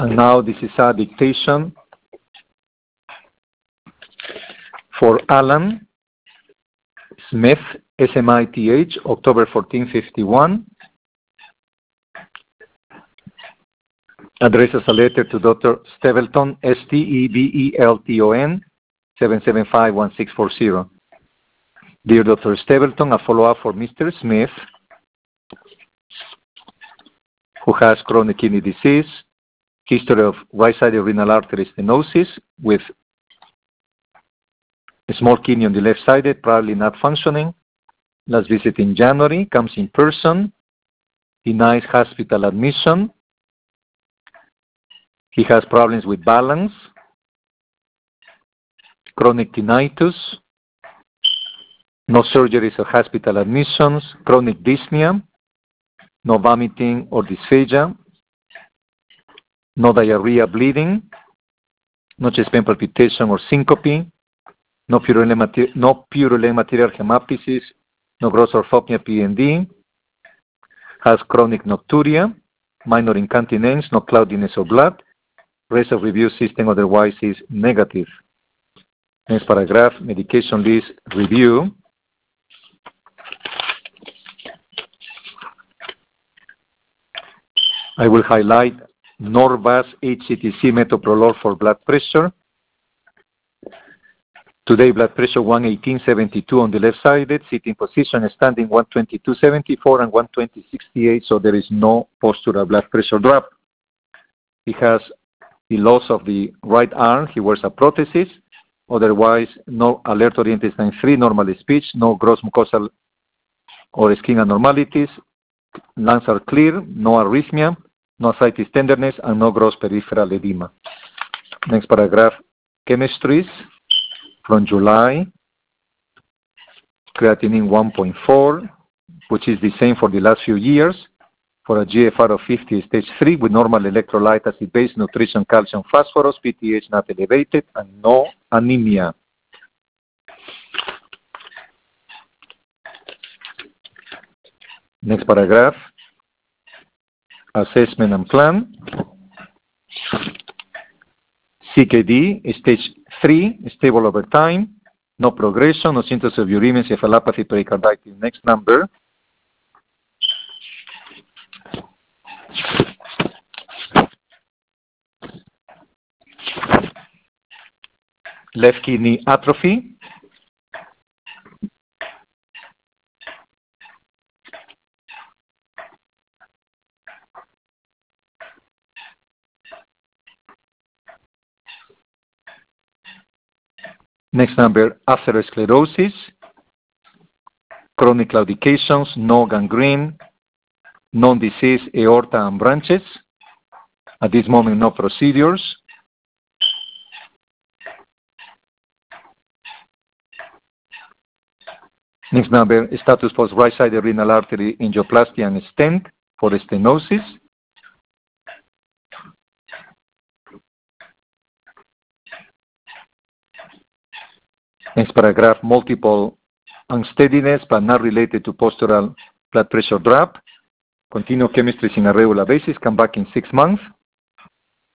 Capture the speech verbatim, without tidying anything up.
And now this is a dictation for Alan Smith, S M I T H, October fourteen fifty-one. Addresses a letter to Doctor Stebelton, S T E B E L T O N, seven seven five one six four zero. Dear Doctor Stebelton, a follow-up for Mister Smith, who has chronic kidney disease, history of right-sided renal artery stenosis with a small kidney on the left-sided, probably not functioning. Last visit in January, comes in person, denies hospital admission. He has problems with balance, chronic tinnitus, no surgeries or hospital admissions, chronic dyspnea, no vomiting or dysphagia, no diarrhea, bleeding, no chest pain, palpitation or syncope, no purulent, mater- no purulent material hemoptysis, no gross orthopnea, P N D, has chronic nocturia, minor incontinence, no cloudiness or blood. Rest of review system otherwise is negative. Next paragraph, medication list review. I will highlight Norvasc H C T C metoprolol for blood pressure. Today blood pressure one eighteen seventy-two on the left sided, sitting position standing one twenty-two seventy-four and one twenty sixty-eight, so there is no postural blood pressure drop. He has the loss of the right arm, he wears a prosthesis, otherwise no alert oriented sign three, normal speech, no gross mucosal or skin abnormalities, lungs are clear, no arrhythmia, no ascites tenderness, and no gross peripheral edema. Next paragraph, chemistries from July, creatinine one point four, which is the same for the last few years, for a G F R of fifty, stage three, with normal electrolyte, acid-base, nutrition, calcium, phosphorus, P T H not elevated, and no anemia. Next paragraph, assessment and plan. C K D, stage three, stable over time, no progression, no symptoms of uremia, encephalopathy, pericarditis. Next number. Left kidney atrophy. Next number, atherosclerosis, chronic claudications, no gangrene, non-disease aorta and branches. At this moment, no procedures. Next number, status post right-sided renal artery angioplasty and stent for stenosis. Next paragraph, multiple unsteadiness but not related to postural blood pressure drop. Continue chemistries in a regular basis. Come back in six months.